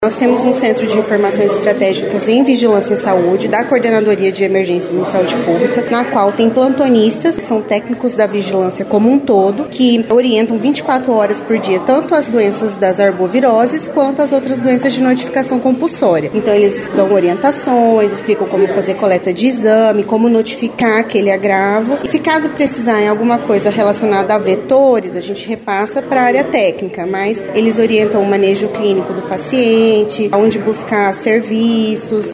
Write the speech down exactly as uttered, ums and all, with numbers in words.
Nós temos um Centro de Informações Estratégicas em Vigilância em Saúde, da Coordenadoria de Emergências em Saúde Pública, na qual tem plantonistas, que são técnicos da vigilância como um todo, que orientam vinte e quatro horas por dia, tanto as doenças das arboviroses, quanto as outras doenças de notificação compulsória. Então, eles dão orientações, explicam como fazer coleta de exame, como notificar aquele agravo. E se caso precisar em alguma coisa relacionada a vetores, a gente repassa para a área técnica, mas eles orientam o manejo clínico do paciente, onde buscar serviços.